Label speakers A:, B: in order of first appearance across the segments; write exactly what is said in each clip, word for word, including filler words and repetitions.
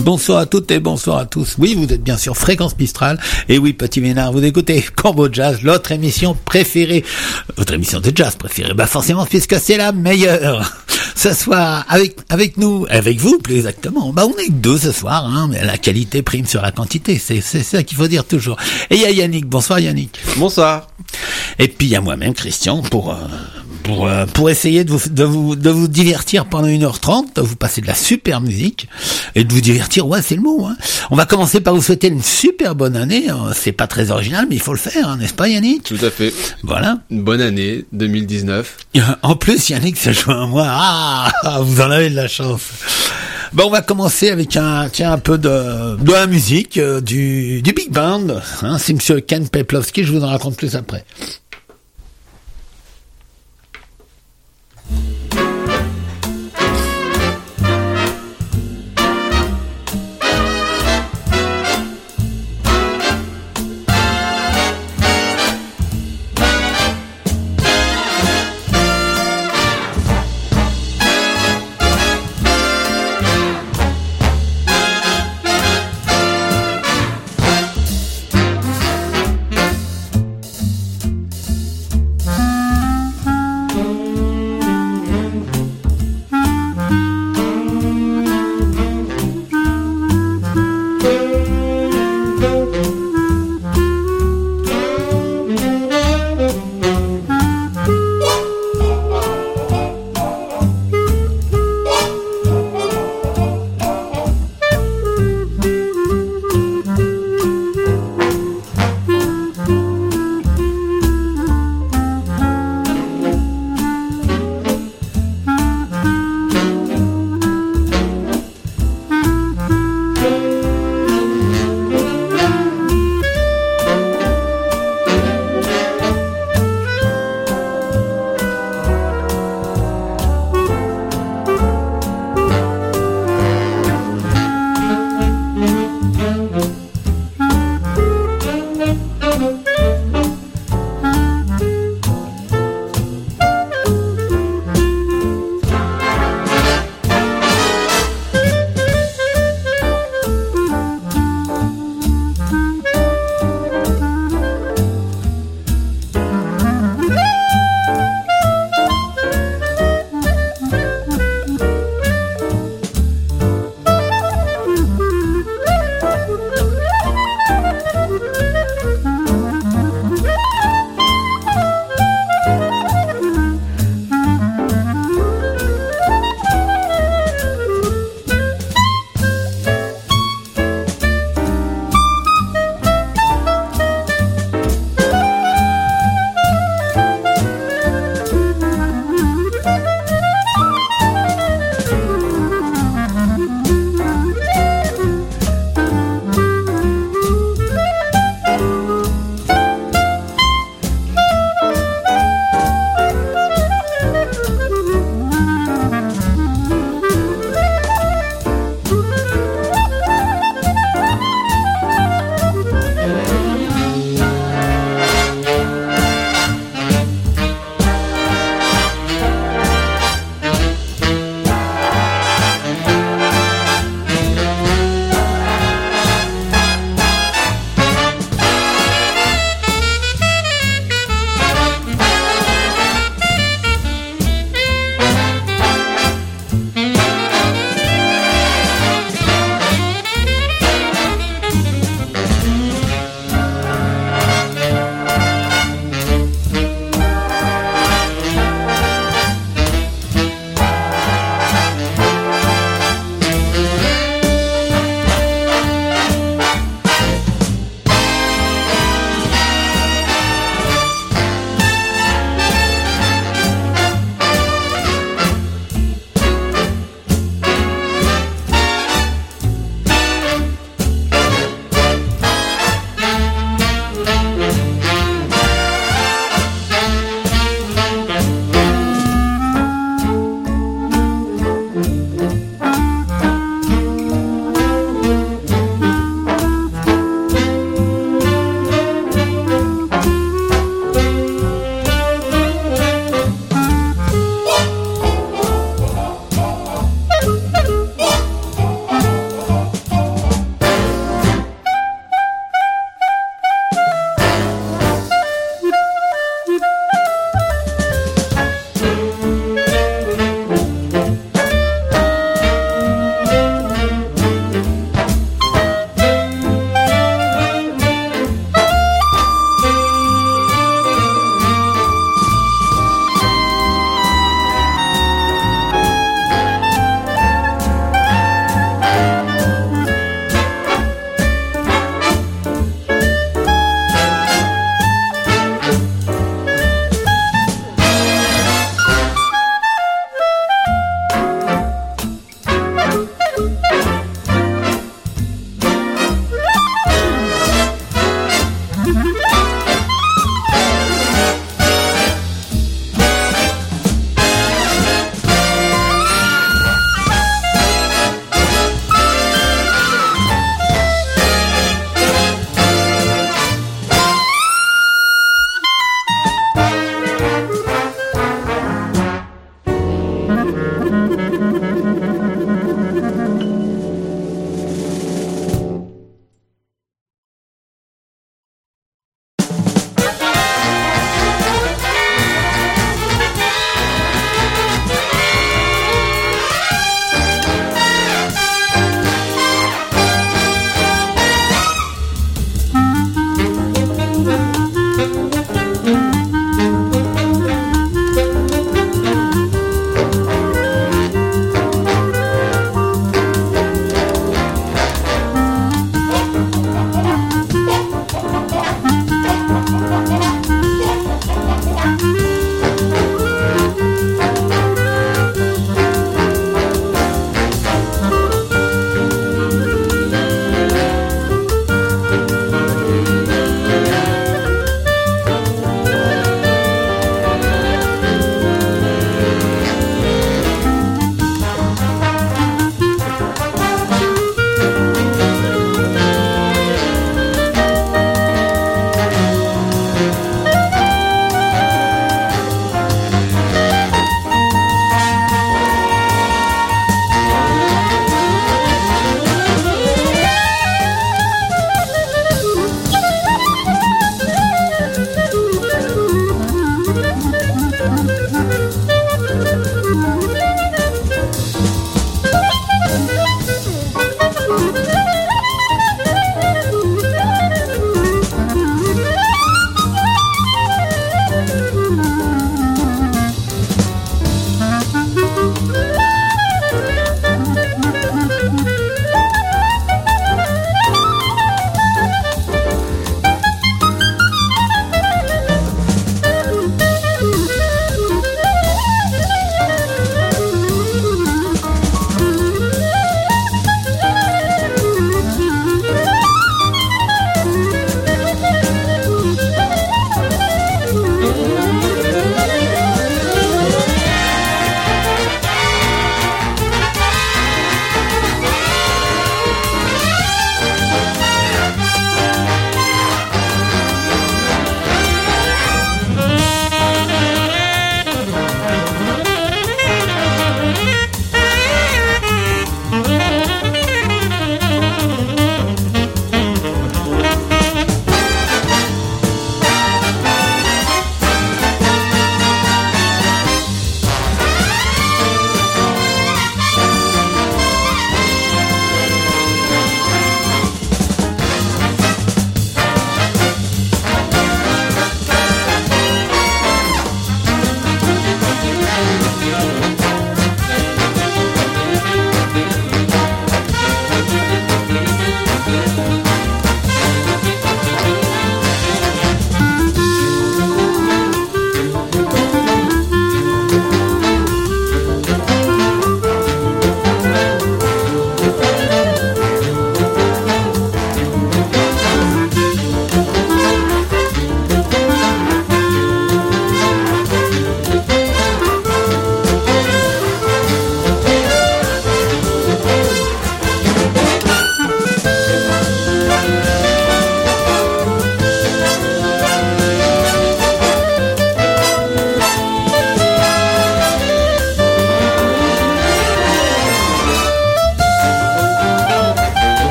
A: Bonsoir à toutes et bonsoir à tous. Oui, vous êtes bien sûr Fréquence Mistral. Et oui, Petit Ménard, vous écoutez Combo Jazz, l'autre émission préférée. Votre émission de jazz préférée. Bah, forcément, puisque c'est la meilleure. Ce soir, avec, avec nous, avec vous, plus exactement. Bah, on est que deux ce soir, hein. Mais la qualité prime sur la quantité. C'est, c'est ça qu'il faut dire toujours. Et il y a Yannick. Bonsoir, Yannick.
B: Bonsoir.
A: Et puis, il y a moi-même, Christian, pour, euh, pour, euh, pour essayer de vous, de vous, de vous divertir pendant une heure trente, de vous passer de la super musique et de vous divertir. Ouais, c'est le mot, hein. On va commencer par vous souhaiter une super bonne année. C'est pas très original, mais il faut le faire, hein, n'est-ce pas, Yannick?
B: Tout à fait.
A: Voilà.
B: Une bonne année deux mille dix-neuf.
A: En plus, Yannick, ça joue un mois. Ah, vous en avez de la chance. Bon, on va commencer avec un, tiens, un peu de, de la musique, euh, du, du big band, hein. C'est monsieur Ken Peplowski, je vous en raconte plus après.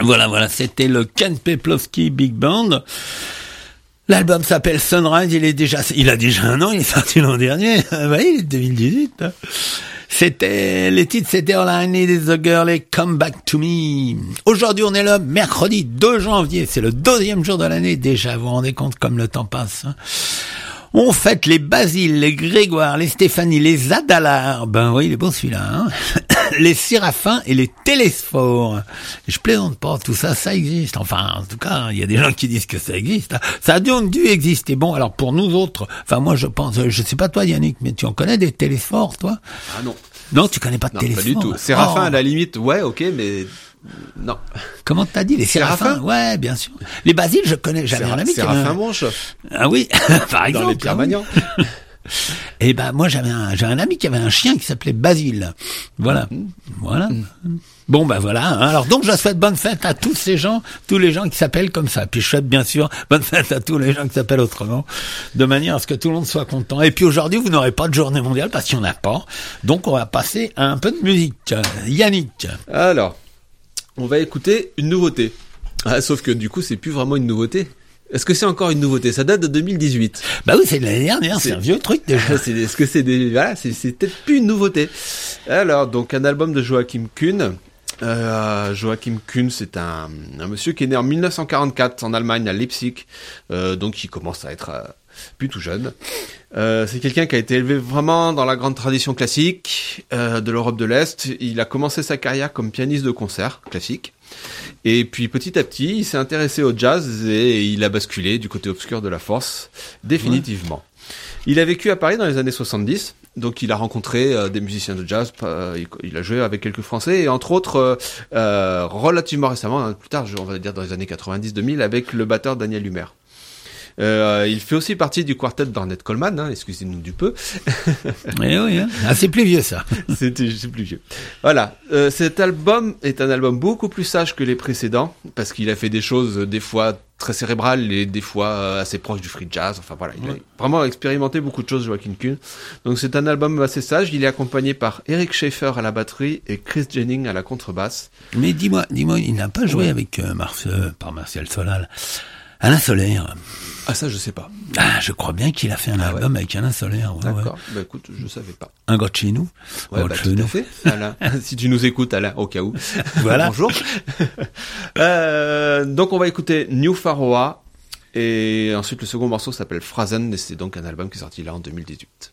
A: Voilà, voilà, c'était le Ken Peplowski Big Band. L'album s'appelle Sunrise, il est déjà, il a déjà un an, il est sorti l'an dernier. Bah, il est deux mille dix-huit. C'était, les titres, c'était All I Need Is a Girl et Come Back to Me. Aujourd'hui, on est le mercredi deux janvier. C'est le deuxième jour de l'année. Déjà, vous vous rendez compte comme le temps passe, hein. On fête les Basile, les Grégoire, les Stéphanie, les Adalar. Ben oui, il est beau celui-là, hein. Les Séraphins et les Télésphores. Je plaisante pas, tout ça, ça existe. Enfin, en tout cas, il y a des gens qui disent que ça existe. Ça a donc dû exister. Bon, alors pour nous autres, enfin moi je pense, je sais pas toi Yannick, mais tu en connais des Télésphores, toi?
B: Ah non.
A: Non, tu connais pas de
B: non,
A: Télésphores?
B: Pas du tout. Séraphin,
A: oh.
B: à la limite, ouais, ok, mais non.
A: Comment t'as dit les Séraphins? Séraphins Ouais, bien sûr. Les Basile, je connais. J'avais
B: Séra-
A: un ami qui
B: Séraphin
A: avait un...
B: Monche.
A: Ah oui, par exemple.
B: Dans les Pierre Magnan.
A: Et ben moi j'avais un j'ai un ami qui avait un chien qui s'appelait Basile. Voilà. Mmh. Voilà. Mmh. Bon ben voilà. Hein. Alors donc je souhaite bonne fête à tous ces gens, tous les gens qui s'appellent comme ça. Puis je souhaite bien sûr bonne fête à tous les gens qui s'appellent autrement, de manière à ce que tout le monde soit content. Et puis aujourd'hui vous n'aurez pas de journée mondiale parce qu'il n'y en a pas. Donc on va passer à un peu de musique. Yannick.
B: Alors, on va écouter une nouveauté. Ah, sauf que du coup c'est plus vraiment une nouveauté. Est-ce que c'est encore une nouveauté? Ça date de deux mille dix-huit.
A: Bah oui, c'est de l'année dernière, c'est, c'est un vieux truc déjà.
B: c'est, est-ce que c'est des, voilà, c'est, c'est peut-être plus une nouveauté. Alors, donc un album de Joachim Kuhn. Euh, Joachim Kuhn, c'est un, un monsieur qui est né en mille neuf cent quarante-quatre en Allemagne, à Leipzig. Euh, donc il commence à être euh, plus tout jeune. Euh, c'est quelqu'un qui a été élevé vraiment dans la grande tradition classique euh, de l'Europe de l'Est. Il a commencé sa carrière comme pianiste de concert classique. Et puis petit à petit, il s'est intéressé au jazz et il a basculé du côté obscur de la force, définitivement. Ouais. Il a vécu à Paris dans les années soixante-dix, donc il a rencontré euh, des musiciens de jazz, euh, il, il a joué avec quelques Français, et entre autres, euh, euh, relativement récemment, hein, plus tard, on va dire dans les années quatre-vingt-dix deux mille, avec le batteur Daniel Humer. Euh, il fait aussi partie du quartet d'Ornette Coleman, hein, excusez-nous du peu.
A: Oui, oui, hein. Ah, c'est plus vieux ça.
B: c'est, c'est plus vieux. Voilà, euh, cet album est un album beaucoup plus sage que les précédents, parce qu'il a fait des choses euh, des fois très cérébrales et des fois euh, assez proches du free jazz. Enfin voilà, il ouais. a vraiment expérimenté beaucoup de choses, Joachim Kuhn. Donc c'est un album assez sage. Il est accompagné par Eric Schaeffer à la batterie et Chris Jennings à la contrebasse.
A: Mais dis-moi, dis-moi, il n'a pas joué
B: ouais.
A: avec euh, Marce, euh, par Martial Solal. Alain Solaire.
B: Ah ça je sais pas.
A: Ah je crois bien qu'il a fait un ah, album ouais. avec Alain Solaire. Ouais,
B: D'accord.
A: Ouais.
B: Bah écoute, je savais pas.
A: Un gars de chez nous.
B: Ouais, bah, tout à fait. Alain, si tu nous écoutes, Alain, au cas où.
A: Voilà.
B: Bonjour. euh, donc on va écouter New Pharaoh et ensuite le second morceau s'appelle Phrasen et c'est donc un album qui est sorti là en deux mille dix-huit.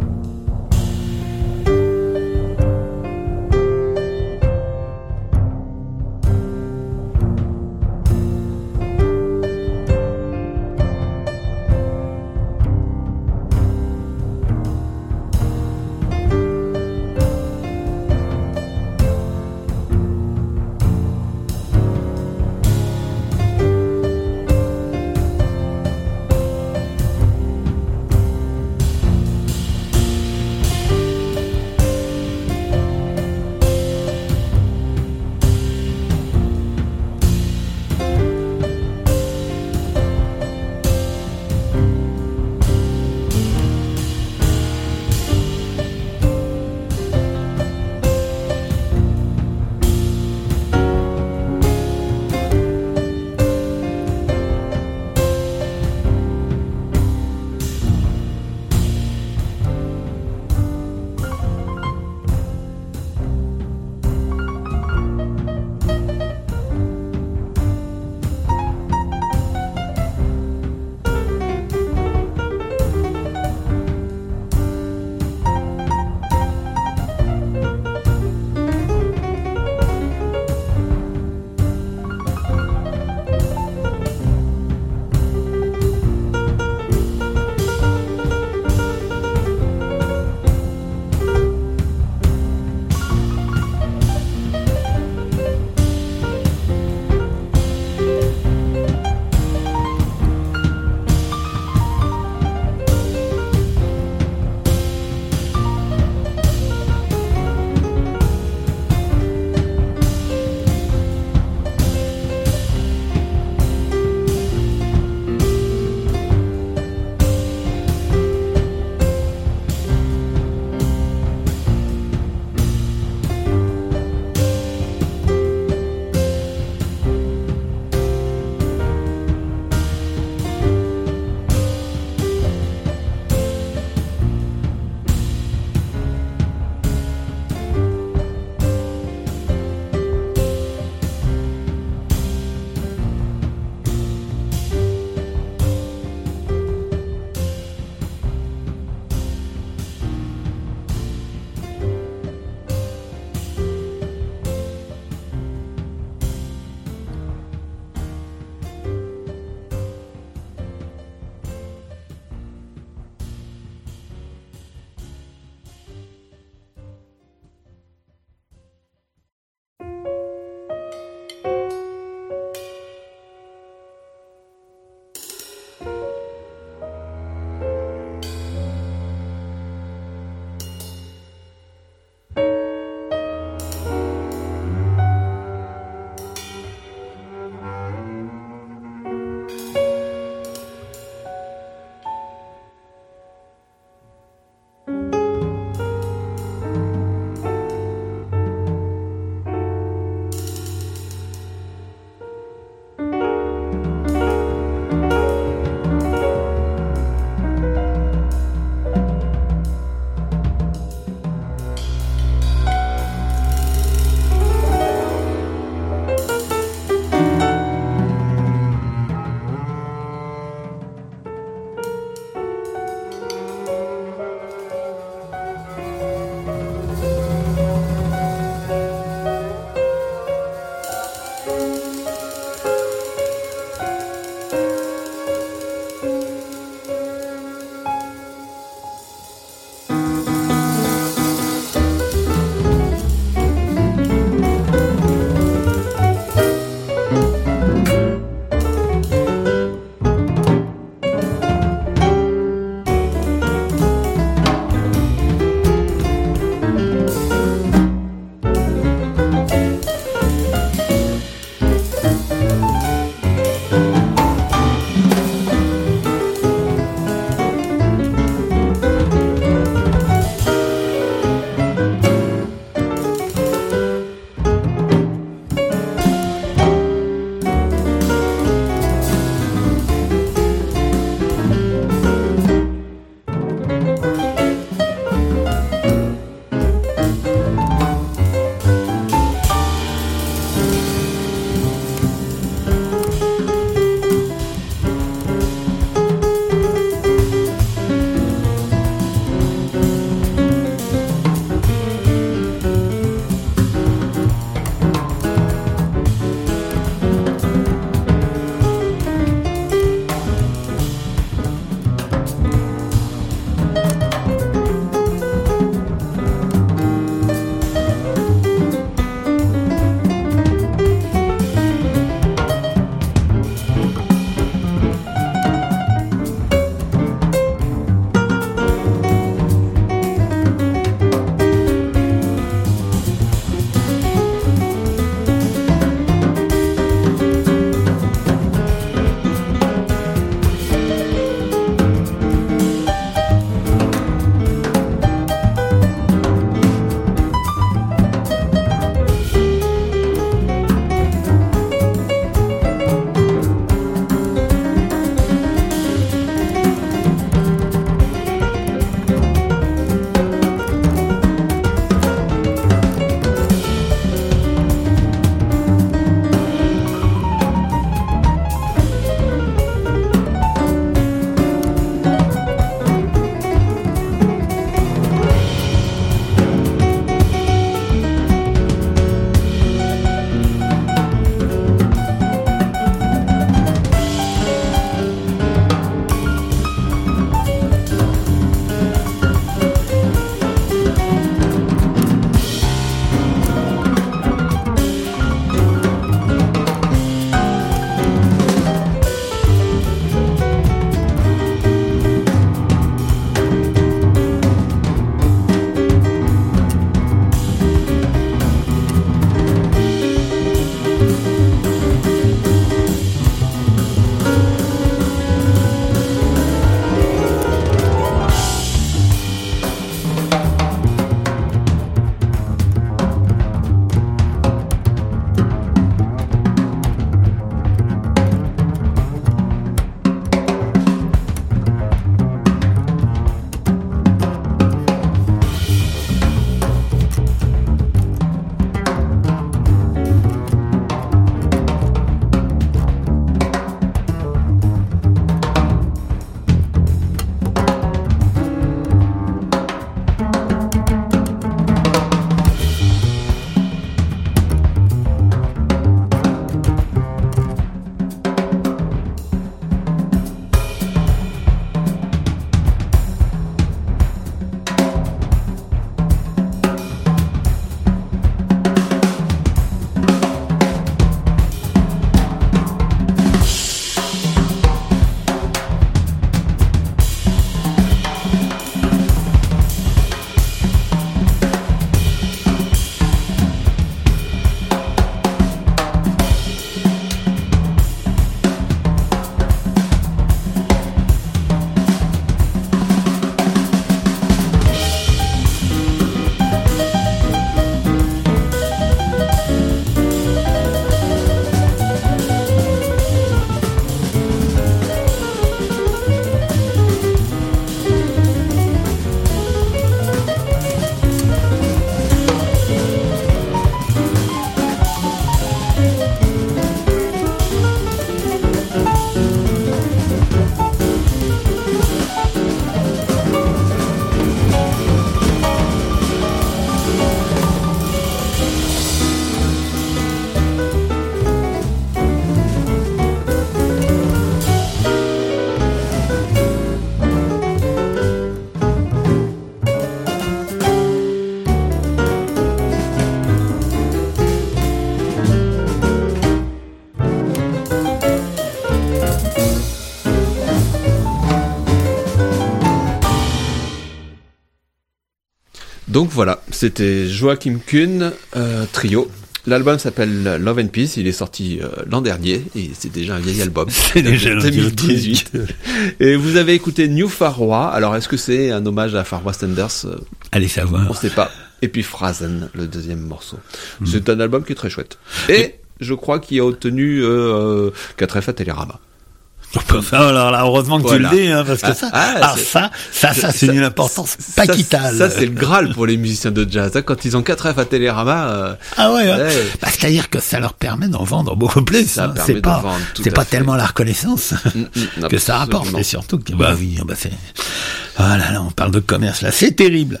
B: donc voilà, c'était Joachim Kuhn, euh, trio. L'album s'appelle Love and Peace, il est sorti euh, l'an dernier, et c'est déjà un vieil album.
A: C'est déjà
B: deux mille dix-huit. Et vous avez écouté New Far West, alors est-ce que c'est un hommage à Far West Anders?
A: Allez savoir.
B: On sait pas. Et puis Phrasen, le deuxième morceau. Mmh. C'est un album qui est très chouette. Et, et... je crois qu'il a obtenu euh, quatre F à Télérama.
A: Alors là, heureusement que
B: voilà.
A: tu le dis, hein, parce que
B: ah,
A: ça,
B: ah,
A: ah, ça, ça, ça, c'est une importance pas quittable.
B: Ça, c'est le Graal pour les musiciens de jazz. Quand ils ont quatre F à Télérama. Euh,
A: ah ouais, ouais.
B: ouais.
A: Bah, c'est-à-dire que ça leur permet d'en vendre beaucoup plus. Ça hein. C'est pas, c'est pas fait. Tellement la reconnaissance mmh, mmh, que ça rapporte, mais surtout que, bah oui, bah c'est, ah là là, on parle de commerce là, c'est terrible.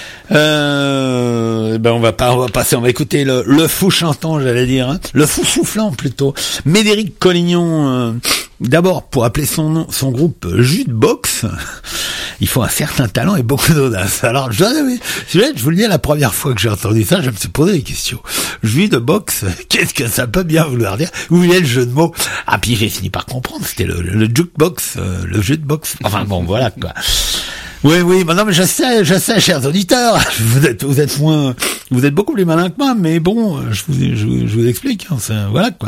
A: Euh, ben on va pas, on va passer, on va écouter le, le fou chantant, j'allais dire, hein, le fou soufflant plutôt. Médéric Collignon, euh, d'abord pour appeler son nom, son groupe Jukebox, il faut un certain talent et beaucoup d'audace. Alors je, je vous le dis, la première fois que j'ai entendu ça, je me suis posé des questions. Jukebox, qu'est-ce que ça peut bien vouloir dire? Où il y a le jeu de mots? Ah puis j'ai fini par comprendre, c'était le, le jukebox, euh, le jukebox. Enfin bon, voilà quoi. Oui, oui, bah non, mais je sais, je sais, chers auditeurs, vous êtes, vous êtes moins, vous êtes beaucoup plus malins que moi, mais bon, je vous, je vous, je vous explique, hein, c'est, voilà, quoi.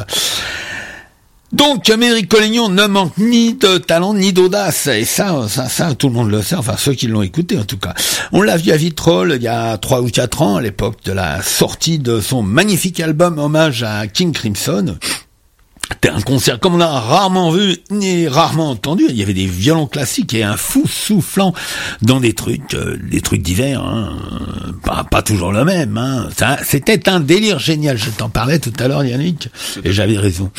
A: Donc, Médéric Collignon ne manque ni de talent, ni d'audace, et ça, ça, ça, tout le monde le sait, enfin, ceux qui l'ont écouté, en tout cas. On l'a vu à Vitrolles, il y a trois ou quatre ans, à l'époque de la sortie de son magnifique album hommage à King Crimson. C'était un concert comme on a rarement vu ni rarement entendu. Il y avait des violons classiques et un fou soufflant dans des trucs, euh, des trucs divers, hein. pas, pas toujours le même. Hein. Ça, c'était un délire génial. Je t'en parlais tout à l'heure, Yannick, et j'avais raison.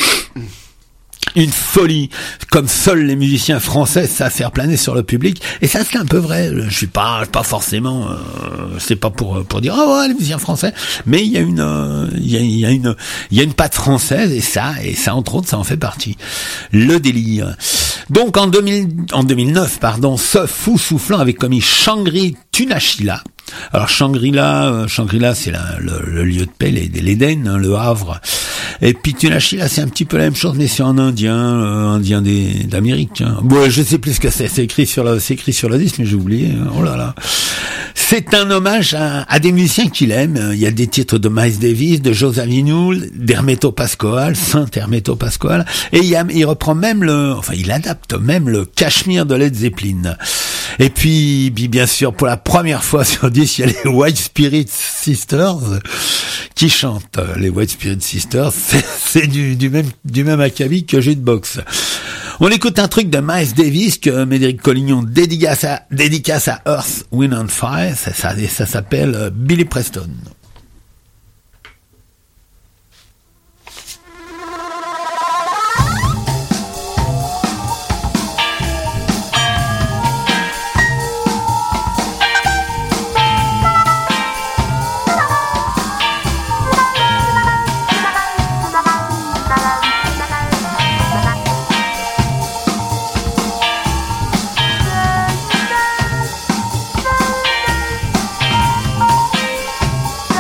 A: Une folie, comme seuls les musiciens français savent faire planer sur le public. Et ça, c'est un peu vrai. Je suis pas, pas forcément, euh, c'est pas pour pour dire ah ouais les musiciens français, mais il y a une, euh, il y a, il y a une, il y a une patte française et ça, et ça entre autres, ça en fait partie. Le délire. Donc en deux mille, en deux mille neuf, pardon, ce fou soufflant avait commis Shangri Tunashila. Alors Shangri-La, euh, Shangri-La c'est la, le, le lieu de paix, l'Éden, hein, le Havre. Et puis Tunashila c'est un petit peu la même chose, mais c'est en indien, euh, indien des, d'Amérique. Hein. Bon, je sais plus ce que c'est, c'est écrit sur le, c'est écrit sur le disque, mais j'ai oublié. Hein. Oh là là. C'est un hommage à, à des musiciens qu'il aime. Il y a des titres de Miles Davis, de Joe Zawinul, d'Hermeto Pascoal, Saint Hermeto Pascoal, et il, y a, il reprend même le, enfin il adapte même le Cashmere de Led Zeppelin. Et puis, bien sûr, pour la première fois sur le disque, il y a les White Spirit Sisters qui chantent. Les White Spirit Sisters, c'est, c'est du, du même du même acabit que Jukebox. On écoute un truc de Miles Davis que Médéric Collignon dédicace à, dédicace à Earth, Wind and Fire. Ça, ça, ça s'appelle Billy Preston.
C: Thank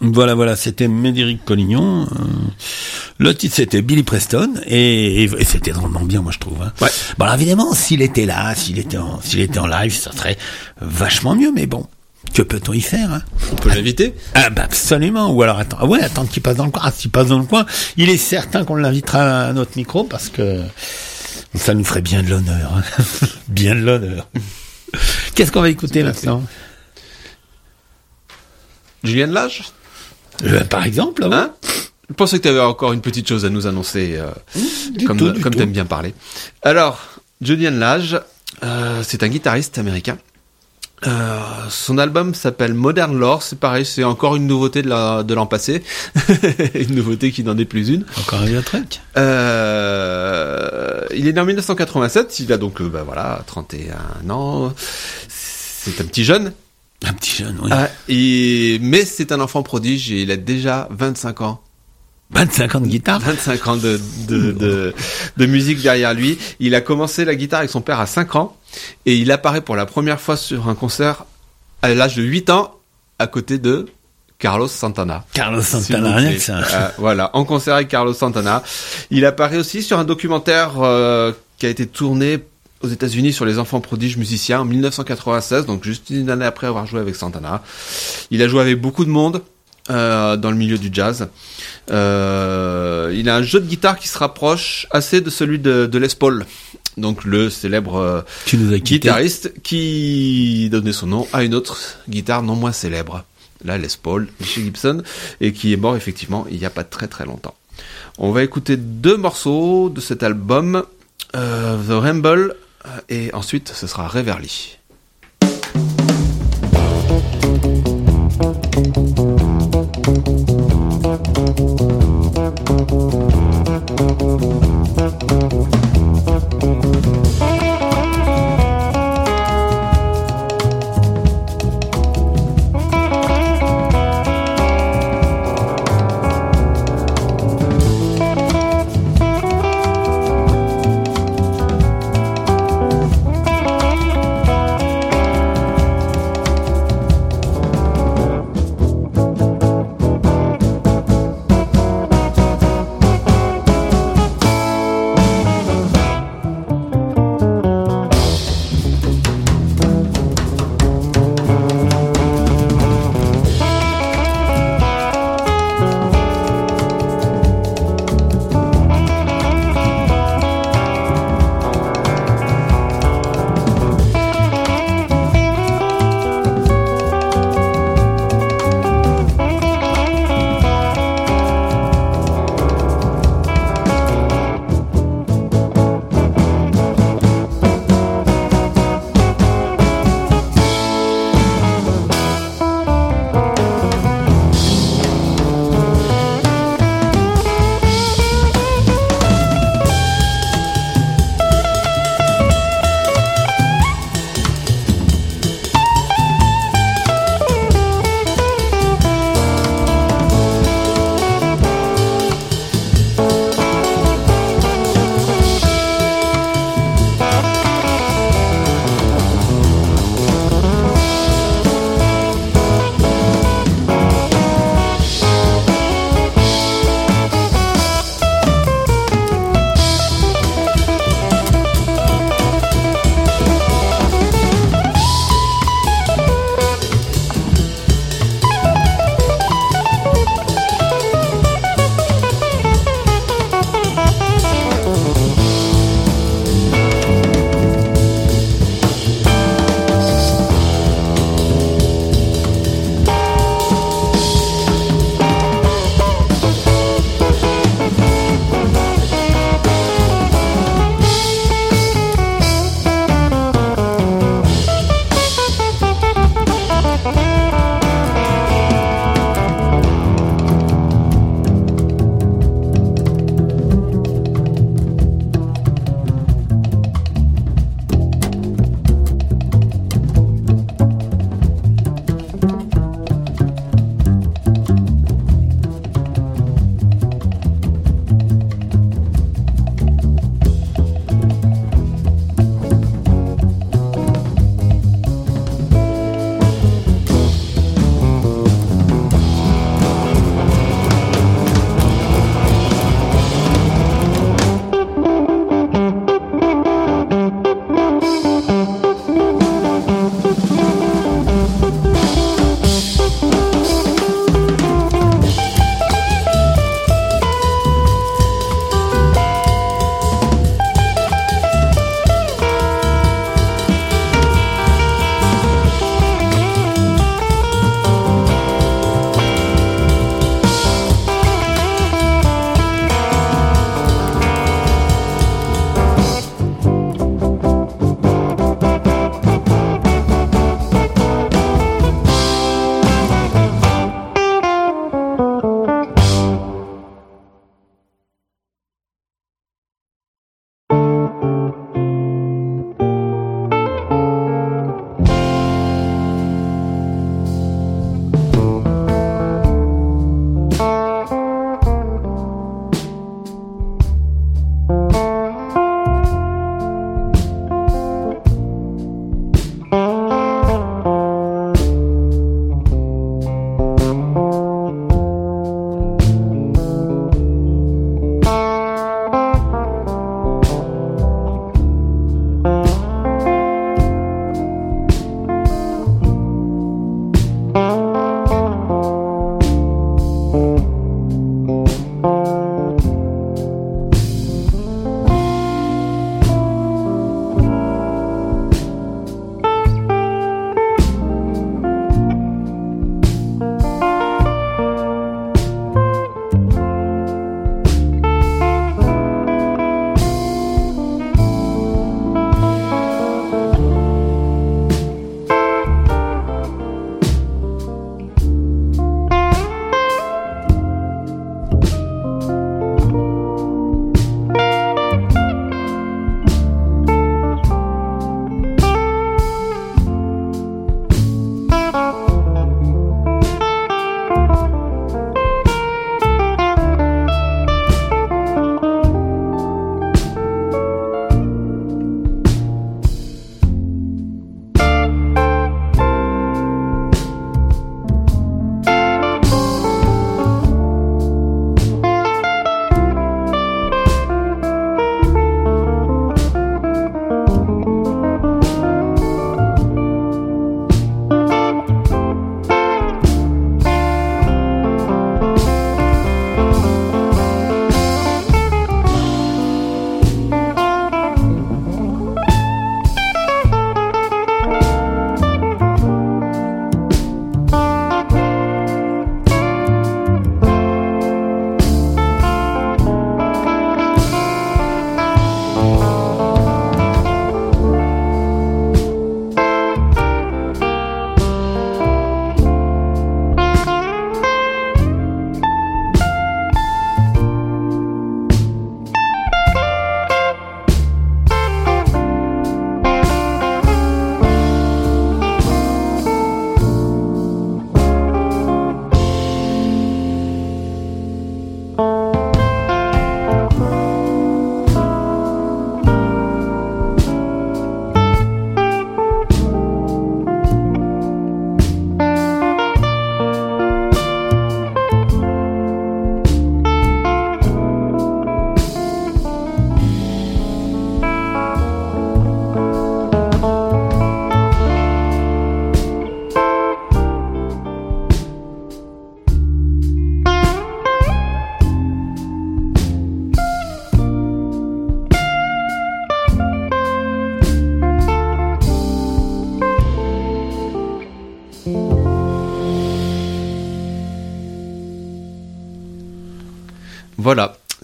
A: Voilà, voilà, c'était Médéric Collignon. Euh, le titre, c'était Billy Preston, et, et, et c'était drôlement bien, moi, je trouve. Hein.
B: Ouais.
A: Bon, alors, évidemment, s'il était là, s'il était en, s'il était en live, ça serait vachement mieux, mais bon. Que peut-on y faire, hein?
B: On peut l'inviter?
A: Ah, bah, absolument. Ou alors, attends, ouais, attendre qu'il passe dans le coin. Ah, s'il passe dans le coin, il est certain qu'on l'invitera à notre micro, parce que ça nous ferait bien de l'honneur, hein. Bien de l'honneur. Qu'est-ce qu'on va écouter maintenant?
B: Julien Lage?
A: Euh, par exemple, ouais.
B: Hein? Je pensais que tu avais encore une petite chose à nous annoncer, euh,
A: Du
B: comme,
A: tout, du
B: comme
A: tout.
B: t'aimes bien parler. Alors, Julian Lage, euh, c'est un guitariste américain. Euh, son album s'appelle Modern Lore, c'est pareil, c'est encore une nouveauté de, la, de l'an passé. Une nouveauté qui n'en est plus une.
A: Encore un vieux truc.
B: Euh, il est né en dix-neuf cent quatre-vingt-sept, il a donc, euh, bah voilà, trente et un ans. C'est un petit jeune.
A: Un petit jeune, oui.
B: Ah, et, mais c'est un enfant prodige et il a déjà vingt-cinq ans.
A: vingt-cinq ans de guitare.
B: vingt-cinq ans de, de, de, de musique derrière lui. Il a commencé la guitare avec son père à cinq ans et il apparaît pour la première fois sur un concert à l'âge de huit ans à côté de Carlos Santana.
A: Carlos
B: S'il
A: Santana,
B: vous
A: rien
B: plaît.
A: que ça.
B: Euh, voilà, en concert avec Carlos Santana. Il apparaît aussi sur un documentaire euh, qui a été tourné aux États-Unis sur les enfants prodiges musiciens en dix-neuf cent quatre-vingt-seize, donc juste une année après avoir joué avec Santana. Il a joué avec beaucoup de monde euh, dans le milieu du jazz. Euh, il a un jeu de guitare qui se rapproche assez de celui de, de Les Paul, donc le célèbre euh,
A: Tu nous as quittés.
B: guitariste qui donnait son nom à une autre guitare non moins célèbre, la Les Paul, de chez Gibson, et qui est mort effectivement il n'y a pas très très longtemps. On va écouter deux morceaux de cet album, euh, The Ramble, et ensuite ce sera Reverly.
C: Thank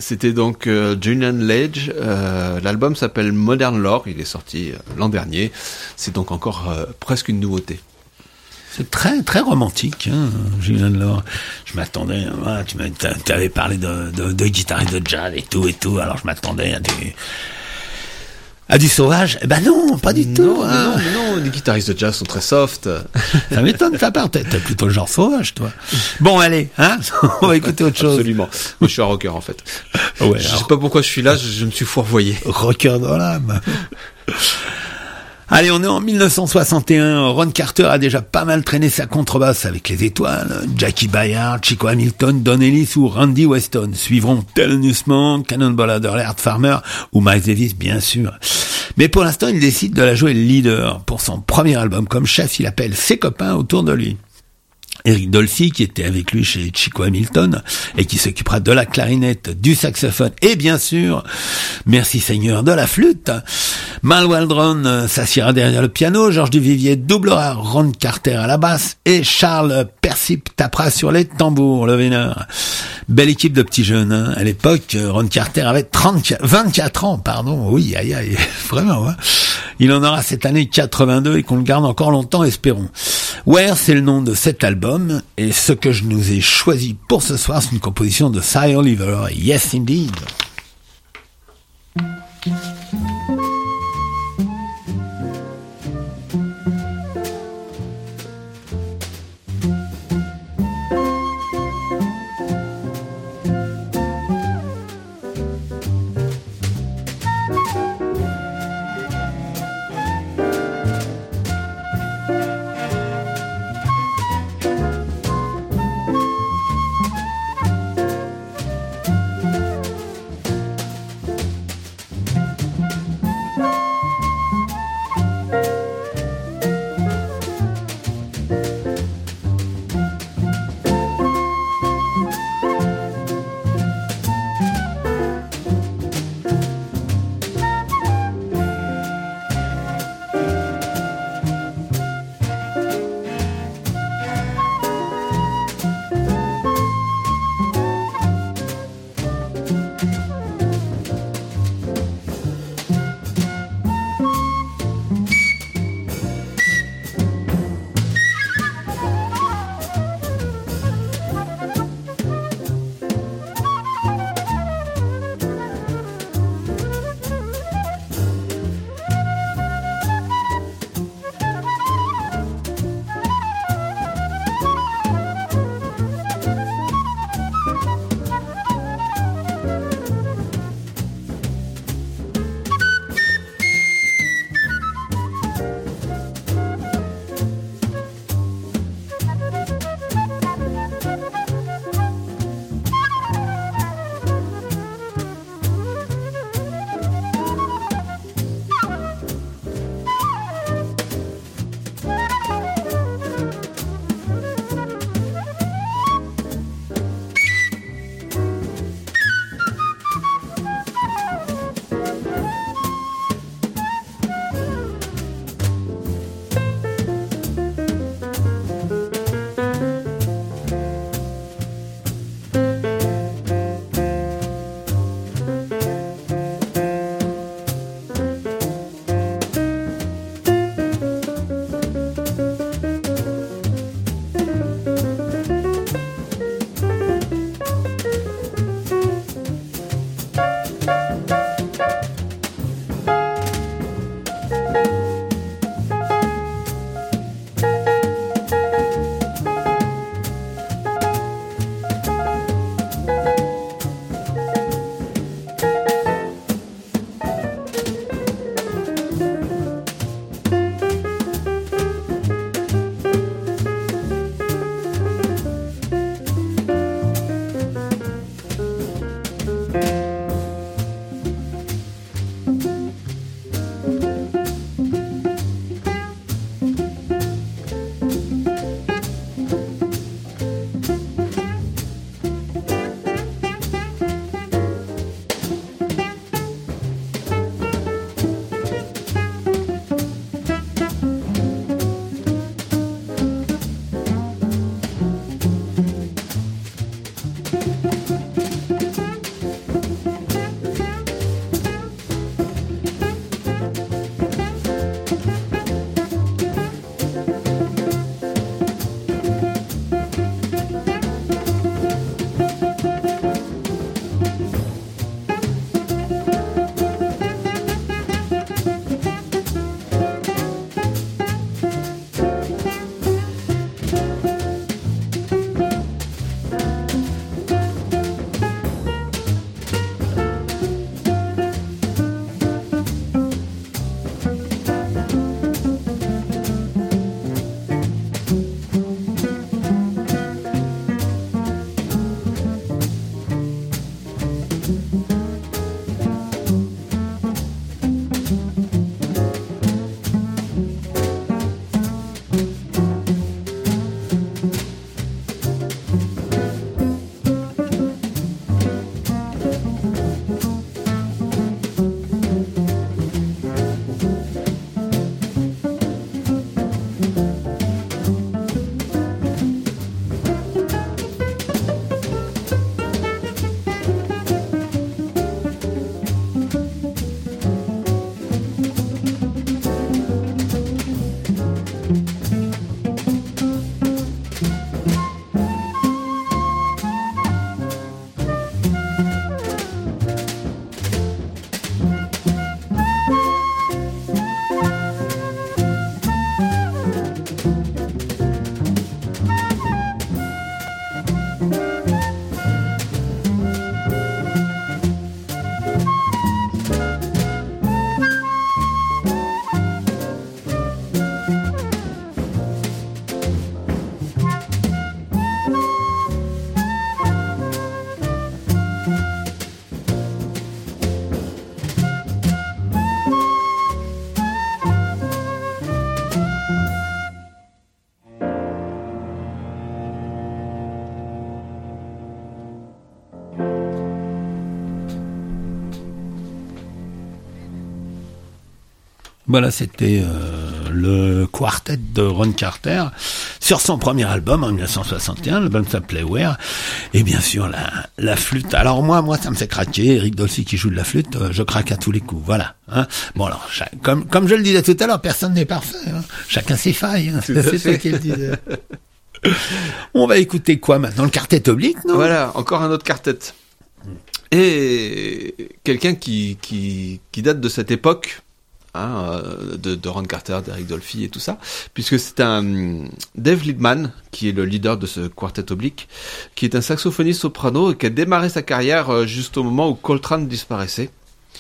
B: c'était donc euh, Julian Lage. Euh, l'album s'appelle Modern Lore. Il est sorti euh, l'an dernier. C'est donc encore euh, presque une nouveauté.
A: C'est très très romantique, hein, Julian Lore. Je m'attendais, hein, tu m'avais parlé de, de, de guitariste de jazz et tout et tout. Alors je m'attendais à des à du sauvage. Eh ben non, pas du
B: non,
A: tout. Hein.
B: Non, non, les guitaristes de jazz sont très soft.
A: Ça m'étonne de ta part. T'es, t'es plutôt le genre sauvage, toi. Bon, allez, hein, on va écouter autre chose.
B: Absolument. Moi, je suis un rocker en fait. Ouais, je alors... sais pas pourquoi je suis là. Je, je me suis fourvoyé.
A: Rocker dans l'âme. Allez, on est en mille neuf cent soixante et un. Ron Carter a déjà pas mal traîné sa contrebasse avec les étoiles. Jackie Bayard, Chico Hamilton, Don Ellis ou Randy Weston. Suivront Thelonious Monk, Cannonball Adderley, Art Farmer ou Miles Davis, bien sûr. Mais pour l'instant, il décide de la jouer leader. Pour son premier album comme chef, il appelle ses copains autour de lui. Eric Dolphy, qui était avec lui chez Chico Hamilton, et qui s'occupera de la clarinette, du saxophone, et bien sûr, merci Seigneur, de la flûte. Mal Waldron s'assiera derrière le piano, Georges Duvivier doublera Ron Carter à la basse, et Charles Persip tapera sur les tambours, le vénère. Belle équipe de petits jeunes, hein. À l'époque, Ron Carter avait trente, vingt-quatre ans, pardon, oui, aïe, aïe, vraiment, hein. Il en aura cette année quatre-vingt-deux et qu'on le garde encore longtemps, espérons. Where, c'est le nom de cet album, et ce que je nous ai choisi pour ce soir, c'est une composition de Cy Oliver. Yes, indeed. Voilà, c'était euh, le quartet de Ron Carter sur son premier album en dix-neuf cent soixante et un. L'album s'appelait Where. Et bien sûr, la, la flûte. Alors moi, moi, ça me fait craquer. Eric Dolphy qui joue de la flûte, euh, je craque à tous les coups. Voilà. Hein. Bon alors, chaque, comme comme je le disais tout à l'heure, personne n'est parfait. Hein. Chacun ses failles. Hein. C'est ça qu'il disait. On va écouter quoi maintenant? Le quartet oblique, non?
B: Voilà, encore un autre quartet. Et quelqu'un qui qui qui date de cette époque. Hein, de, de Ron Carter, d'Eric Dolphy et tout ça, puisque c'est un Dave Liebman qui est le leader de ce quartet oblique, qui est un saxophoniste soprano et qui a démarré sa carrière juste au moment où Coltrane disparaissait.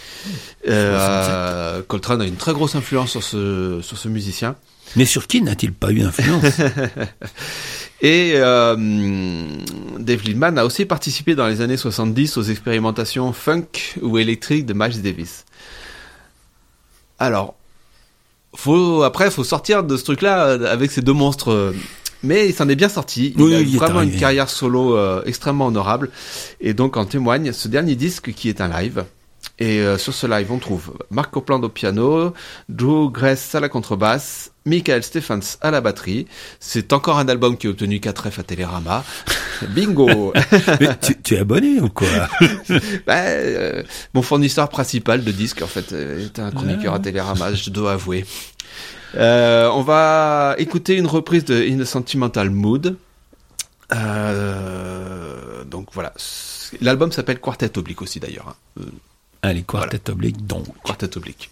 B: Euh, Coltrane a une très grosse influence sur ce sur ce musicien.
A: Mais sur qui n'a-t-il pas eu influence?
B: Et euh, Dave Liebman a aussi participé dans les années soixante-dix aux expérimentations funk ou électriques de Miles Davis. Alors, faut après, faut sortir de ce truc-là avec ces deux monstres. Mais il s'en est bien sorti. Il
A: oui,
B: a
A: il
B: vraiment
A: une
B: carrière solo euh, extrêmement honorable. Et donc, en témoigne ce dernier disque qui est un live. Et euh, sur ce live, on trouve Mark Copeland au piano, Drew Grace à la contrebasse, Michael Stephens à la batterie. C'est encore un album qui a obtenu quatre F à Télérama. Bingo.
A: Mais tu, tu es abonné ou quoi?
B: bah, euh, Mon fournisseur principal de disques, en fait, est un chroniqueur à Télérama, je dois avouer. Euh, on va écouter une reprise de In a Sentimental Mood. Euh, donc voilà. L'album s'appelle Quartet Oblique aussi d'ailleurs. Hein.
A: Allez, Quartet voilà. Oblique donc.
B: Quartet Oblique.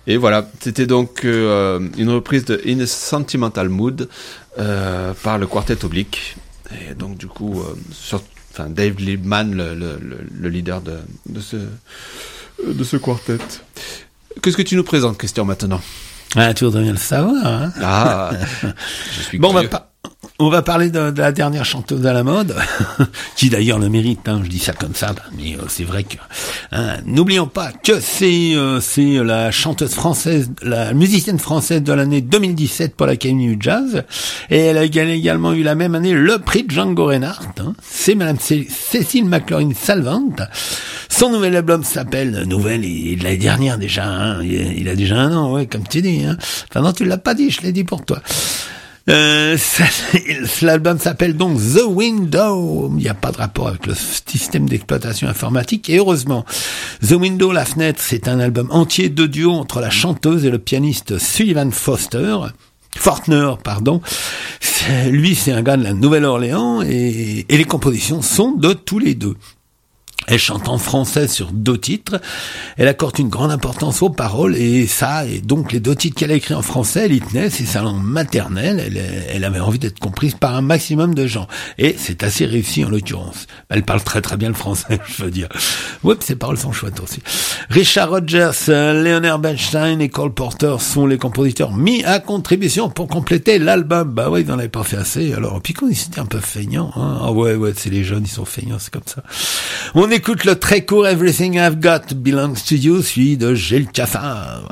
B: Et voilà, c'était donc euh, une reprise de In a Sentimental Mood euh, par le Quartet Oblique. Et donc du coup, euh, sur, enfin Dave Liebman, le, le, le leader de, de ce de ce quartet. Qu'est-ce que tu nous présentes, Christian, maintenant?
A: Ah, tu voudrais bien le savoir, hein.
B: Ah, je suis
A: bon, on va,
B: curieux.
A: pa- on va parler de, de la dernière chanteuse à la mode, qui d'ailleurs le mérite, hein, je dis ça comme ça, mais euh, c'est vrai que... Hein, n'oublions pas que c'est euh, c'est la chanteuse française, la musicienne française de l'année deux mille dix-sept pour l'Académie du Jazz, et elle a également eu la même année le prix Django Reinhardt, hein. C'est Madame C- Cécile McLaurin-Salvant. Son nouvel album s'appelle Nouvelle, et de l'année dernière déjà, hein. il, il a déjà un an, ouais, comme tu dis. Hein. Enfin non, tu l'as pas dit, je l'ai dit pour toi. Euh, ça, l'album s'appelle donc The Window. Il n'y a pas de rapport avec le système d'exploitation informatique. Et heureusement, The Window, la fenêtre, c'est un album entier de duo entre la chanteuse et le pianiste Sullivan Foster. Fortner, pardon. C'est, lui, c'est un gars de la Nouvelle-Orléans et, et les compositions sont de tous les deux. Elle chante en français sur deux titres. Elle accorde une grande importance aux paroles et ça, et donc les deux titres qu'elle a écrits en français, elle y tenait, c'est sa langue maternelle. Elle, elle avait envie d'être comprise par un maximum de gens. Et c'est assez réussi en l'occurrence. Elle parle très très bien le français, je veux dire. Oups, ses paroles sont chouettes aussi. Richard Rodgers, Leonard Bernstein et Cole Porter sont les compositeurs mis à contribution pour compléter l'album. Bah ouais, ils n'en avaient pas fait assez. Alors, puis quand ils étaient un peu feignants, hein. Ah ouais, ouais, c'est les jeunes, ils sont feignants, c'est comme ça. On écoute le très court Everything I've Got Belongs to You, celui de Gilles Cafard.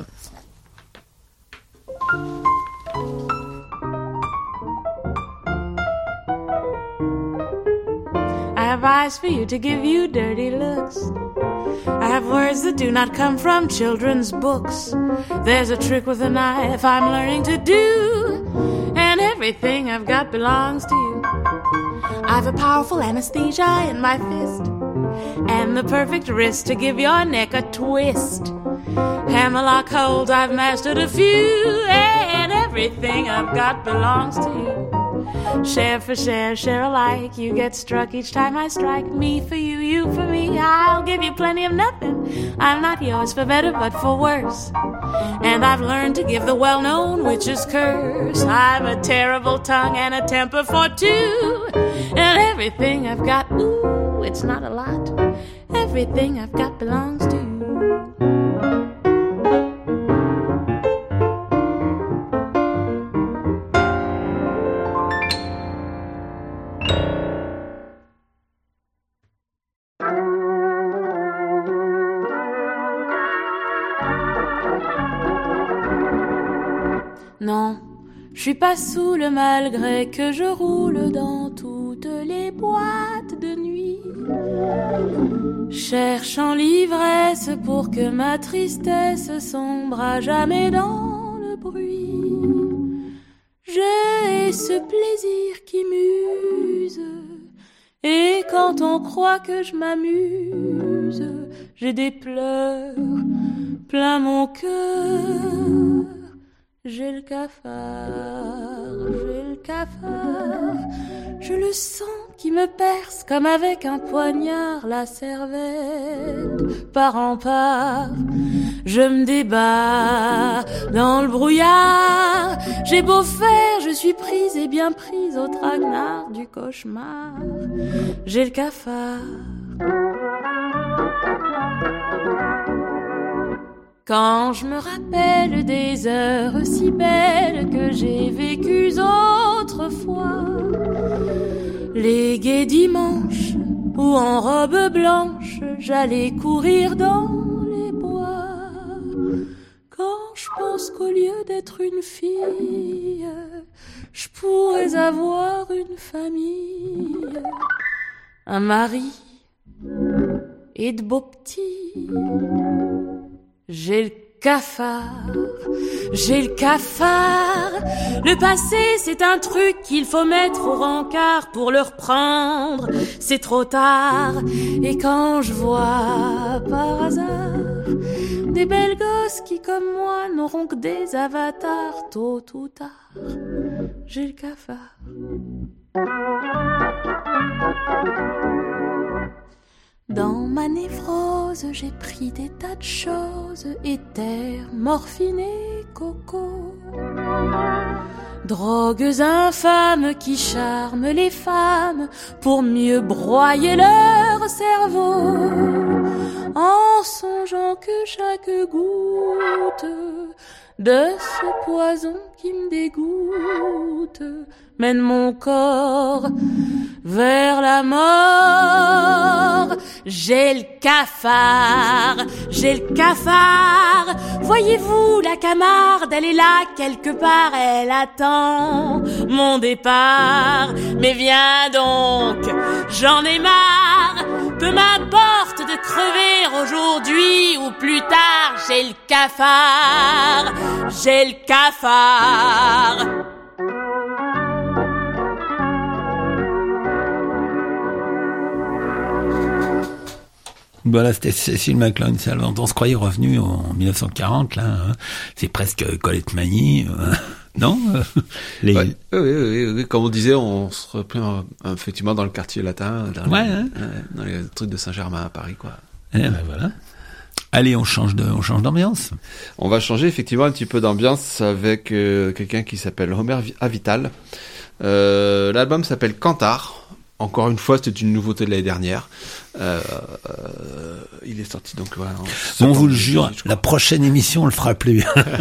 C: I have eyes for you to give you dirty looks. I have words that do not come from children's books. There's a trick with a knife I'm learning to do, and everything I've got belongs to you. I've a powerful anesthesia in my fist, and the perfect wrist to give your neck a twist. Hammerlock holds, I've mastered a few, and everything I've got belongs to you. Share for share, share alike. You get struck each time I strike. Me for you, you for me. I'll give you plenty of nothing. I'm not yours for better but for worse. And I've learned to give the well-known witch's curse. I've a terrible tongue and a temper for two, and everything I've got, ooh, it's not a lot. Everything I've got belongs to you. Non, je suis pas saoule malgré que je roule dans toutes les boîtes de nuit, cherchant l'ivresse pour que ma tristesse sombre à jamais dans le bruit. J'ai ce plaisir qui m'use, et quand on croit que je m'amuse, j'ai des pleurs plein mon cœur. J'ai le cafard, j'ai le cafard, je le sens qui me perce comme avec un poignard la cervelle par en part. Je me débat dans le brouillard, j'ai beau faire, je suis prise et bien prise au traquenard du cauchemar. J'ai le cafard. Quand je me rappelle des heures si belles que j'ai vécues autrefois, les gais dimanches où en robe blanche j'allais courir dans les bois. Quand je pense qu'au lieu d'être une fille, je pourrais avoir une famille, un mari et de beaux petits. J'ai le cafard, j'ai le cafard. Le passé, c'est un truc qu'il faut mettre au rencard. Pour le reprendre, c'est trop tard. Et quand je vois, par hasard, des belles gosses qui, comme moi, n'auront que des avatars, tôt ou tard, j'ai le cafard. Dans ma névrose, j'ai pris des tas de choses, éther, morphine et coco. Drogues infâmes qui charment les femmes pour mieux broyer leur cerveau, en songeant que chaque goutte de ce poison qui me dégoûte mène mon corps vers la mort. J'ai le cafard, j'ai le cafard. Voyez-vous la Camarde, elle est là quelque part, elle attend mon départ. Mais viens donc, j'en ai marre. Peu m'importe de crever aujourd'hui ou plus tard. J'ai le cafard, j'ai le cafard.
A: Voilà, c'était Cécile McLoughlin. On se croyait revenu en dix-neuf cent quarante, là. Hein. C'est presque Colette Magny, euh, non Les...
B: Ouais, oui, oui, oui, oui, comme on disait, on se replaint euh, effectivement dans le quartier latin, dans,
A: ouais,
B: les,
A: hein.
B: euh, dans les trucs de Saint-Germain à Paris, quoi.
A: Eh ben voilà. Allez, on change de, on change d'ambiance.
B: On va changer effectivement un petit peu d'ambiance avec euh, quelqu'un qui s'appelle Omer Avital. Euh, l'album s'appelle Cantar. Encore une fois, c'était une nouveauté de l'année dernière. Euh, euh, il est sorti donc voilà.
A: On vous le jure, la prochaine émission, on le fera plus.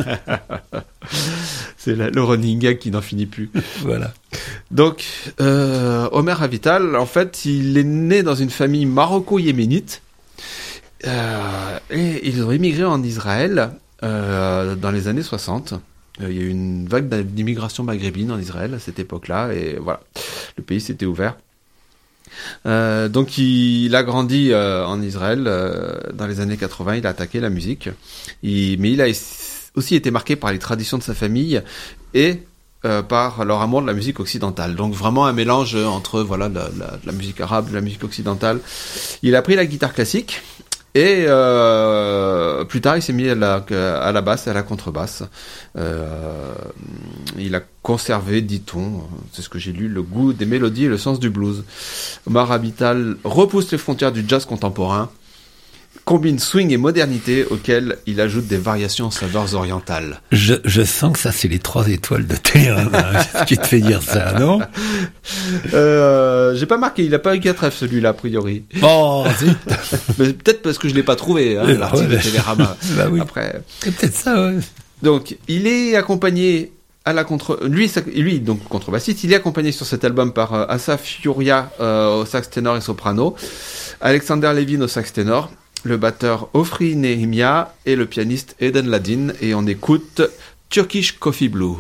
B: C'est la, le running gag qui n'en finit plus.
A: Voilà.
B: Donc, euh, Omer Avital, en fait, il est né dans une famille maroco-yéménite. Euh, et ils ont émigré en Israël euh, dans les années soixante. Euh, il y a eu une vague d'immigration maghrébine en Israël à cette époque-là. Et voilà, le pays s'était ouvert. Euh, donc il, il a grandi euh, en Israël euh, dans les années quatre-vingts, il a attaqué la musique, il, mais il a aussi été marqué par les traditions de sa famille et euh, par leur amour de la musique occidentale. Donc vraiment un mélange entre voilà la, la, la musique arabe et la musique occidentale. Il a pris la guitare classique et euh, plus tard il s'est mis à la, à la basse et à la contrebasse. Euh, il a conservé, dit-on, c'est ce que j'ai lu, le goût des mélodies et le sens du blues. Omer Avital repousse les frontières du jazz contemporain, combine swing et modernité auxquelles il ajoute des variations en saveurs orientales.
A: Je, je sens que ça, c'est les trois étoiles de terrain. Qu'est-ce qui te fait dire ça, non?
B: euh, J'ai pas marqué, il a pas eu quatre F celui-là, a priori.
A: Oh,
B: Mais peut-être parce que je l'ai pas trouvé, hein, l'article
A: ouais,
B: de Télérama.
A: Bah oui.
B: Après.
A: C'est peut-être ça, ouais.
B: Donc, il est accompagné à la contre, lui, lui donc contrebassiste, il est accompagné sur cet album par euh, Asaf Furia euh, au sax ténor et soprano, Alexander Levin au sax ténor, le batteur Ofri Nehemia et le pianiste Eden Ladin, et on écoute Turkish Coffee Blue.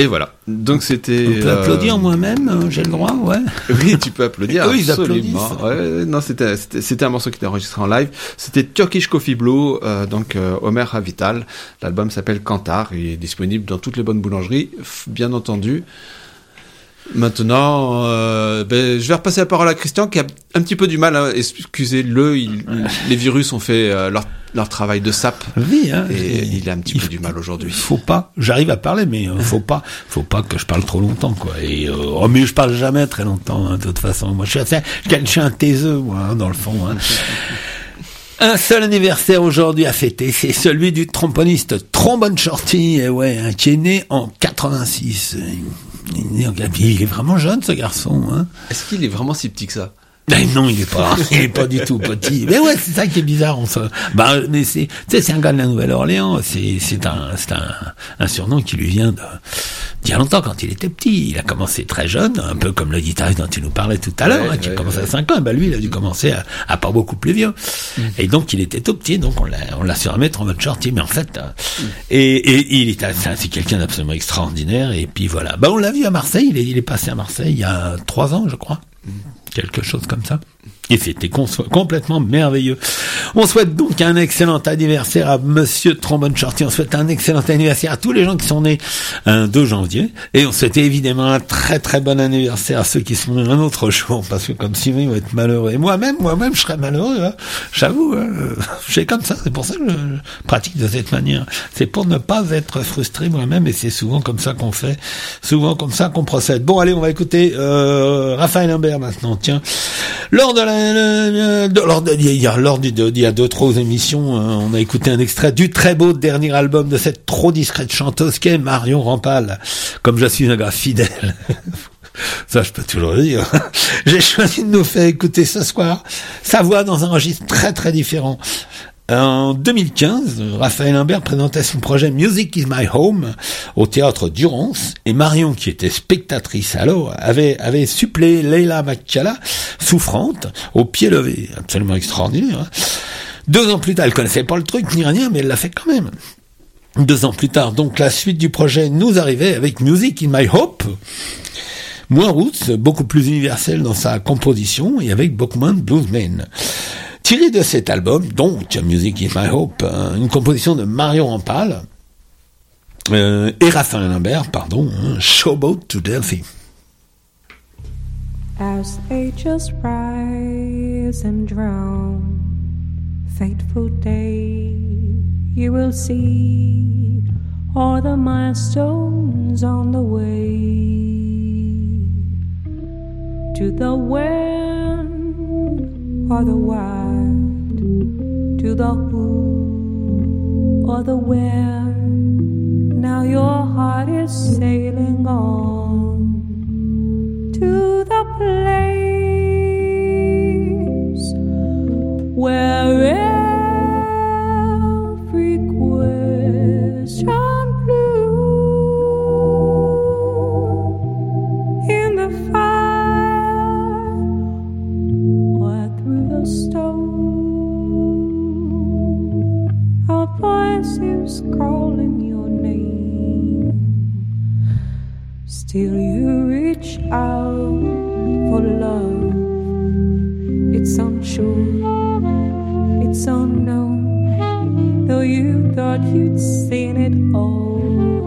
B: Et voilà. Donc c'était.
A: On peut
B: euh...
A: applaudir moi-même, euh, j'ai le droit, ouais.
B: Oui, tu peux applaudir.
A: Oui, ils
B: absolument. Ouais, non, c'était, c'était c'était un morceau qui était enregistré en live. C'était Turkish Coffee Blue, euh, donc euh, Omer Avital. L'album s'appelle Cantar. Il est disponible dans toutes les bonnes boulangeries, bien entendu. Maintenant, euh, ben, je vais repasser la parole à Christian qui a un petit peu du mal. Hein, excusez-le, il, les virus ont fait euh, leur, leur travail de sape.
A: Oui, hein,
B: et il a un petit peu du mal aujourd'hui.
A: Faut pas. J'arrive à parler, mais euh, faut pas. Faut pas que je parle trop longtemps, quoi. Et euh, oh, mais je parle jamais très longtemps. Hein, de toute façon, moi, je suis, assez, je suis un taiseux, moi, hein, dans le fond. Hein. Un seul anniversaire aujourd'hui à fêter, c'est celui du tromboniste Trombone Shorty, et ouais, hein, qui est né en quatre-vingt-six. Il est vraiment jeune, ce garçon. Hein.
B: Est-ce qu'il est vraiment si petit que ça?
A: Ben non, il est pas, il est pas du tout petit. Mais ouais, c'est ça qui est bizarre. On se, bah, mais c'est, tu sais, c'est un gars de la Nouvelle-Orléans. C'est, c'est un, c'est un, un surnom qui lui vient de, d'il y a longtemps quand il était petit. Il a commencé très jeune, un peu comme le guitariste dont tu nous parlais tout à l'heure, ouais, hein, qui ouais, a commencé ouais. à cinq ans. Ben lui, il a dû commencer à, à pas beaucoup plus vieux. Mm. Et donc, il était tout petit, donc on l'a, on l'a surnommé Trombone Shorty. Mais en fait, mm. et, et, il est, c'est quelqu'un d'absolument extraordinaire. Et puis voilà. Ben, on l'a vu à Marseille. Il est, il est passé à Marseille il y a trois ans, je crois. Mm. Quelque chose comme ça. Et c'était cons- complètement merveilleux. On souhaite donc un excellent anniversaire à Monsieur Trombone Shorty. On souhaite un excellent anniversaire à tous les gens qui sont nés un deux janvier. Et on souhaite évidemment un très très bon anniversaire à ceux qui sont nés un autre jour. Parce que comme sinon ils vont être malheureux. Et moi-même, moi-même, je serais malheureux. Hein. J'avoue, hein. Je suis comme ça. C'est pour ça que je pratique de cette manière. C'est pour ne pas être frustré moi-même. Et c'est souvent comme ça qu'on fait. Souvent comme ça qu'on procède. Bon, allez, on va écouter euh, Raphaël Imbert maintenant. Tiens, lors de la Lors de, il y a, lors de, de, il y a deux, trois émissions, hein, on a écouté un extrait du très beau dernier album de cette trop discrète chanteuse qu'est Marion Rampal. Comme je suis un gars fidèle. Ça, je peux toujours le dire. J'ai choisi de nous faire écouter ce soir sa voix dans un registre très très différent. En deux mille quinze, Raphaël Imbert présentait son projet Music is My Home au théâtre Durance et Marion, qui était spectatrice alors, avait, avait suppléé Leila Makala, souffrante, au pied levé. Absolument extraordinaire. Hein. Deux ans plus tard, elle connaissait pas le truc ni rien, mais elle l'a fait quand même. Deux ans plus tard, donc, la suite du projet nous arrivait avec Music in My Hope. Moins roots, beaucoup plus universel dans sa composition et avec beaucoup moins de bluesmen. Tiré de cet album, donc Music is My Hope, hein, une composition de Marion Rampal euh, et Raphaël Imbert, pardon, hein, Showboat to Delphi.
D: As ages rise and drown, fateful day, you will see all the milestones on the way to the wind or the wild, to the who or the where. Now your heart is sailing on to the place where every question blue in the fire or through the stone, a voice is calling your name. Still you reach out for love. It's unsure, it's unknown, though you thought you'd seen it all.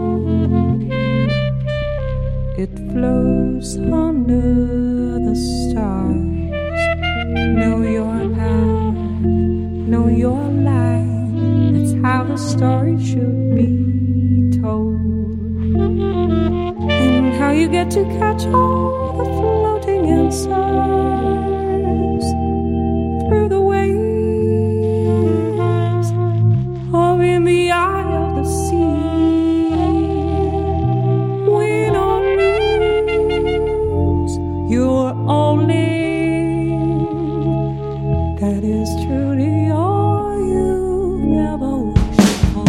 D: It flows under the stars. Know your path, know your line. That's how the story should be told. And how you get to catch all the floating answers through the waves or in the eye of the sea. Win or lose, you're only. That is truly all you've ever wished for.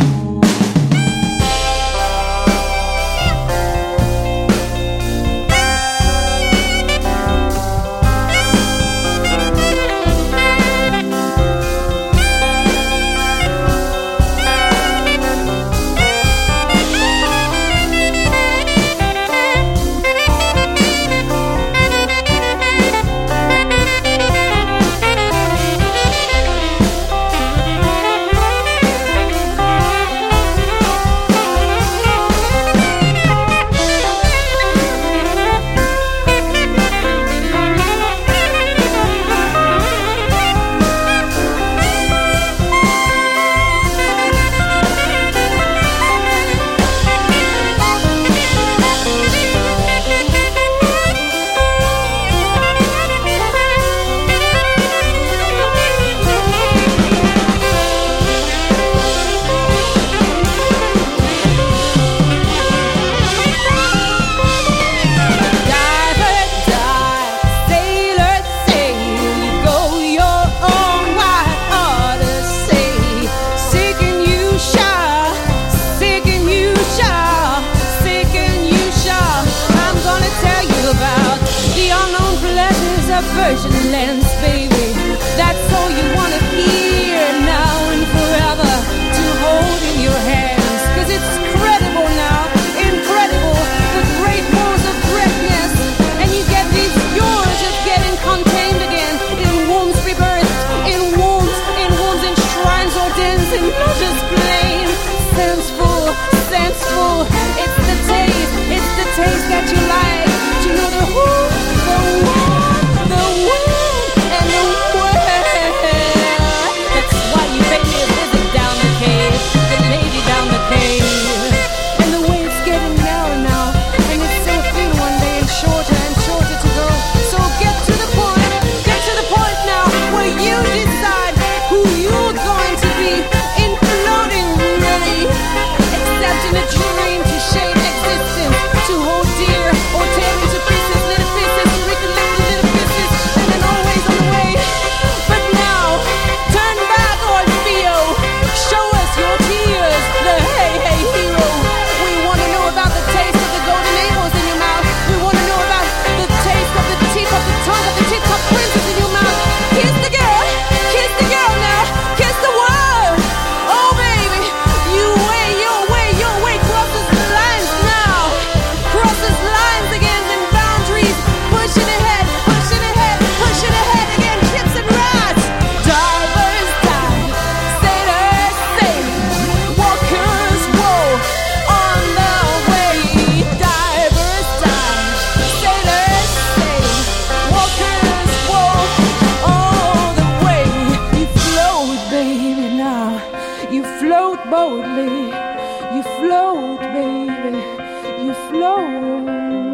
D: imagination lands, baby. That's all you wanna hear now and forever, to hold in your hands. Cause it's credible now, incredible, the great moves of greatness. And you get these yours just getting contained again, in wombs rebirthed, in wombs, in wombs, in shrines or dens, in not just plain, senseful, senseful. It's the taste, it's the taste that you like. Do you know the who, the what, the when, and the where? That's why you pay me a visit down the cave, the lady down the cave. And the way it's getting narrow now, and it's so thin one day and shorter and shorter to go. So get to the point, get to the point now, where you decide who you're going to be in floating really. Except in a dream to shade existence, to hold dear or tear into pieces, little pieces, recollect the little pieces, and then always on the way. But now, turn back, Orfeo, show us your tears, the hey hey hero. We want to know about the taste of the golden apples in your mouth. We want to know about the taste of the tip of the tongue of the tip-top princess in your mouth. Kiss the girl, kiss the girl now, kiss the world. Oh baby, you way, your way, your way crosses the lines now. Crosses lines again and boundaries. Pushing ahead, pushing ahead, pushing ahead again. Chips and rats. Divers dive, sailors sail, walkers woe on the way. Divers dive, sailors sail, walkers woe all the way. You float, baby, now. You float boldly. You float, baby. You float.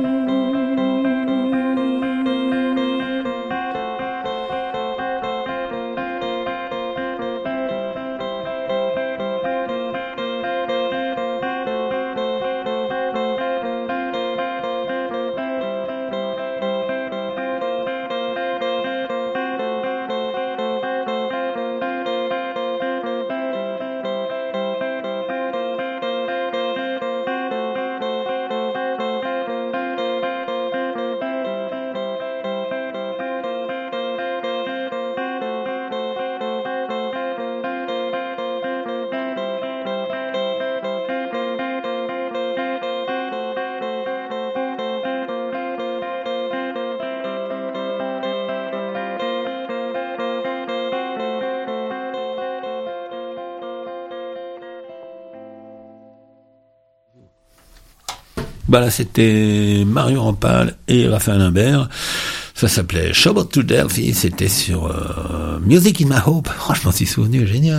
A: Bah là, c'était Marion Rampal et Raphaël Imbert. Ça s'appelait Showboat to Delphi. C'était sur euh, Music in My Hope. Oh, je m'en suis souvenu, génial.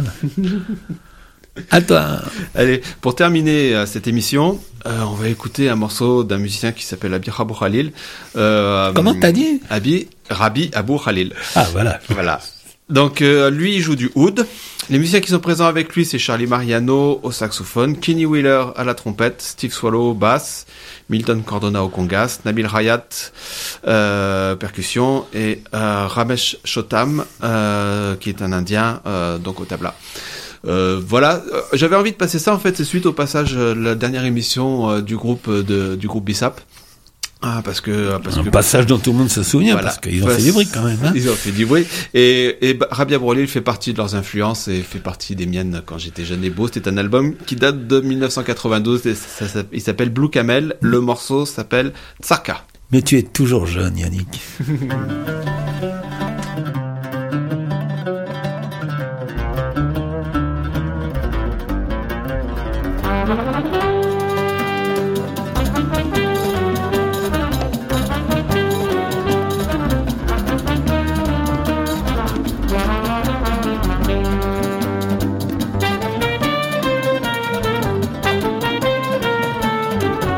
A: À toi.
B: Allez, pour terminer euh, cette émission, euh, on va écouter un morceau d'un musicien qui s'appelle Abi Abou Khalil. Euh,
A: Comment t'as dit?
B: Abi, Rabi Abou Khalil.
A: Ah, voilà.
B: Voilà. Donc, euh, lui, il joue du oud. Les musiciens qui sont présents avec lui, c'est Charlie Mariano au saxophone, Kenny Wheeler à la trompette, Steve Swallow au basse, Milton Cordona au congas, Nabil Rayat euh, percussion et euh, Ramesh Chotam euh, qui est un Indien euh, donc au tabla. Euh, voilà, euh, j'avais envie de passer ça en fait, c'est suite au passage euh, la dernière émission euh, du groupe de du groupe B I S A P. Ah, parce que parce
A: un
B: que
A: passage dont tout le monde se souvient, voilà. Parce qu'ils ont
B: Parce...
A: fait du bruit quand même. Hein.
B: Ils ont fait du bruit. Et, et Rabi Abou Khalil fait partie de leurs influences et fait partie des miennes quand j'étais jeune et beau. C'était un album qui date de mille neuf cent quatre-vingt-douze. Et ça, ça, il s'appelle Blue Camel. Le morceau s'appelle Tsarka.
A: Mais tu es toujours jeune, Yannick.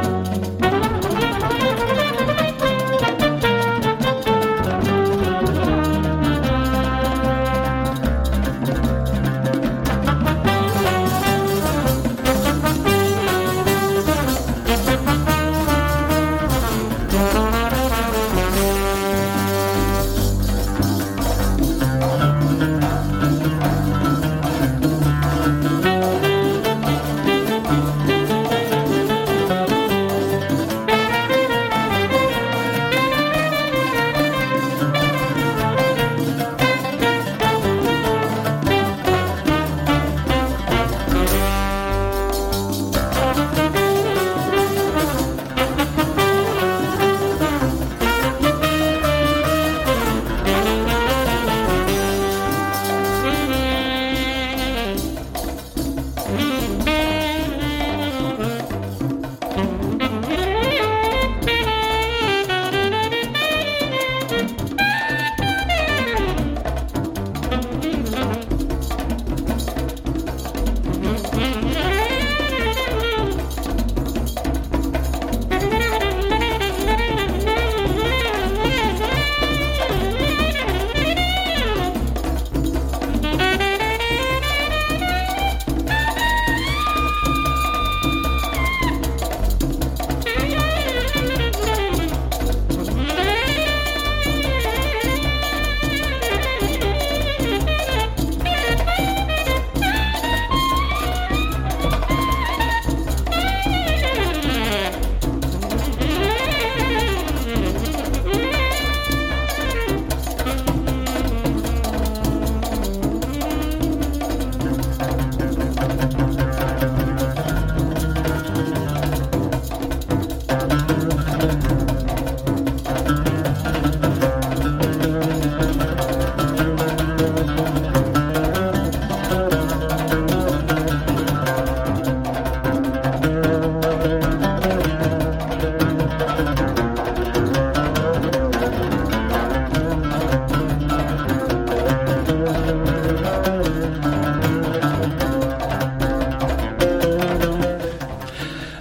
D: Thank you.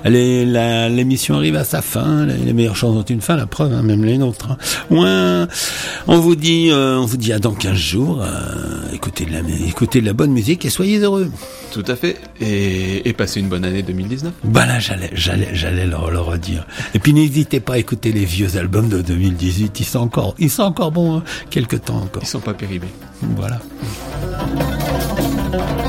A: Allez, la, l'émission arrive à sa fin. Les, les meilleures choses ont une fin, la preuve, hein, même les nôtres. Hein. Ouais, on vous dit, euh, on vous dit à dans quinze jours. Euh, écoutez de la, écoutez de la bonne musique et soyez heureux.
B: Tout à fait. Et, et passez une bonne année deux mille dix-neuf.
A: Bah là, j'allais, j'allais, j'allais le, le redire. Et puis n'hésitez pas à écouter les vieux albums de deux mille dix-huit. Ils sont encore, ils sont encore bons, hein, quelques temps encore.
B: Ils sont pas périmés.
A: Voilà.